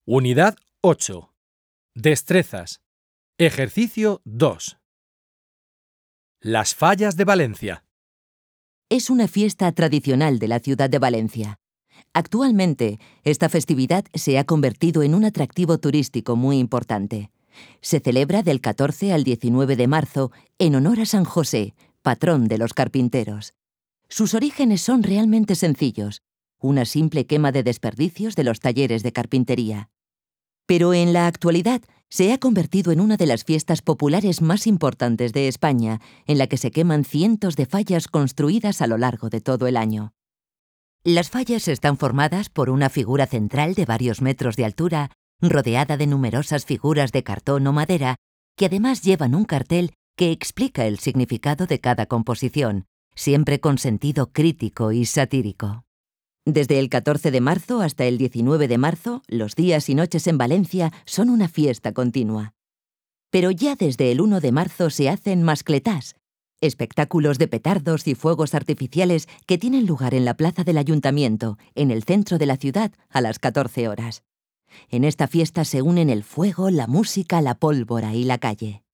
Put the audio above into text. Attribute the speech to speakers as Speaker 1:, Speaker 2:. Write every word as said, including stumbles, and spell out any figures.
Speaker 1: Unidad ocho. Destrezas. Ejercicio dos. Las fallas de Valencia.
Speaker 2: Es una fiesta tradicional de la ciudad de Valencia. Actualmente, esta festividad se ha convertido en un atractivo turístico muy importante. Se celebra del catorce al diecinueve de marzo en honor a San José, patrón de los carpinteros. Sus orígenes son realmente sencillos, una simple quema de desperdicios de los talleres de carpintería. Pero en la actualidad se ha convertido en una de las fiestas populares más importantes de España, en la que se queman cientos de fallas construidas a lo largo de todo el año. Las fallas están formadas por una figura central de varios metros de altura, rodeada de numerosas figuras de cartón o madera, que además llevan un cartel que explica el significado de cada composición, siempre con sentido crítico y satírico. Desde el catorce de marzo hasta el diecinueve de marzo, los días y noches en Valencia son una fiesta continua. Pero ya desde el uno de marzo se hacen mascletás, espectáculos de petardos y fuegos artificiales que tienen lugar en la plaza del Ayuntamiento, en el centro de la ciudad, a las catorce horas. En esta fiesta se unen el fuego, la música, la pólvora y la calle.